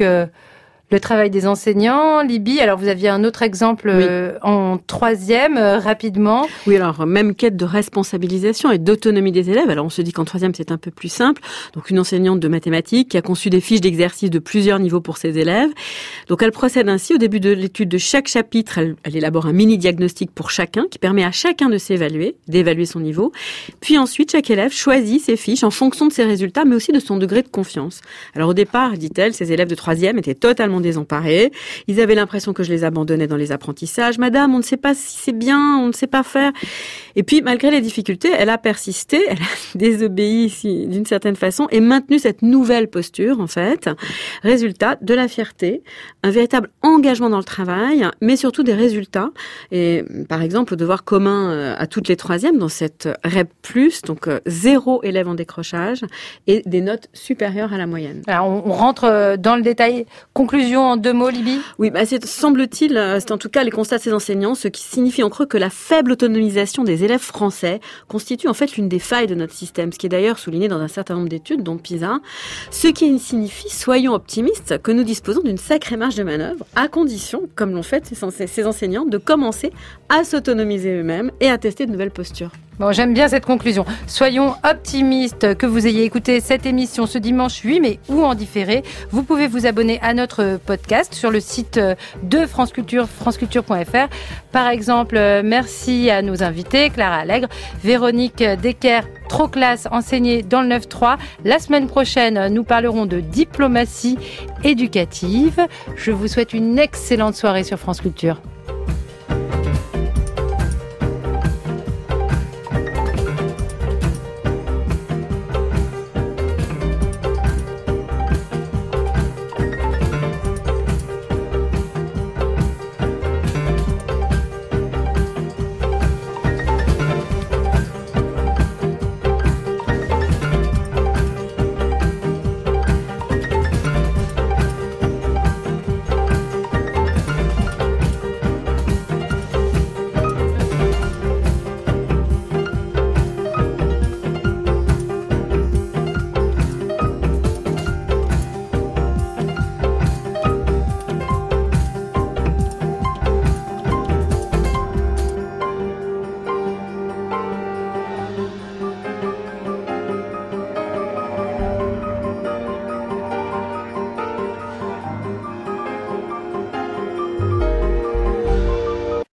le travail des enseignants. Libye, alors vous aviez un autre exemple en 3e, rapidement. Oui, alors même quête de responsabilisation et d'autonomie des élèves. Alors on se dit qu'en 3e c'est un peu plus simple. Donc une enseignante de mathématiques qui a conçu des fiches d'exercice de plusieurs niveaux pour ses élèves. Donc elle procède ainsi au début de l'étude de chaque chapitre. Elle élabore un mini-diagnostic pour chacun qui permet à chacun de s'évaluer, d'évaluer son niveau. Puis ensuite chaque élève choisit ses fiches en fonction de ses résultats mais aussi de son degré de confiance. Alors au départ, dit-elle, ces élèves de 3e étaient totalement désemparés. Ils avaient l'impression que je les abandonnais dans les apprentissages. Madame, on ne sait pas si c'est bien, on ne sait pas faire. Et puis, malgré les difficultés, elle a persisté, elle a désobéi d'une certaine façon et maintenu cette nouvelle posture, en fait. Résultat, de la fierté, un véritable engagement dans le travail, mais surtout des résultats. Et par exemple, le devoir commun à toutes les 3e dans cette REP+, donc 0 élève en décrochage et des notes supérieures à la moyenne. Alors, on rentre dans le détail. Conclusion en 2 mots, Libye ? Oui, semble-t-il, c'est en tout cas les constats de ces enseignants, ce qui signifie en creux que la faible autonomisation des élèves français constitue en fait l'une des failles de notre système, ce qui est d'ailleurs souligné dans un certain nombre d'études, dont PISA, ce qui signifie, soyons optimistes, que nous disposons d'une sacrée marge de manœuvre, à condition, comme l'ont fait ces enseignants, de commencer à s'autonomiser eux-mêmes et à tester de nouvelles postures. Bon, j'aime bien cette conclusion. Soyons optimistes. Que vous ayez écouté cette émission ce dimanche 8 mai ou en différé, vous pouvez vous abonner à notre podcast sur le site de France Culture, franceculture.fr. Par exemple, merci à nos invités, Clara Allègre, Véronique Decker, trop classe, enseignée dans le 9-3. La semaine prochaine, nous parlerons de diplomatie éducative. Je vous souhaite une excellente soirée sur France Culture.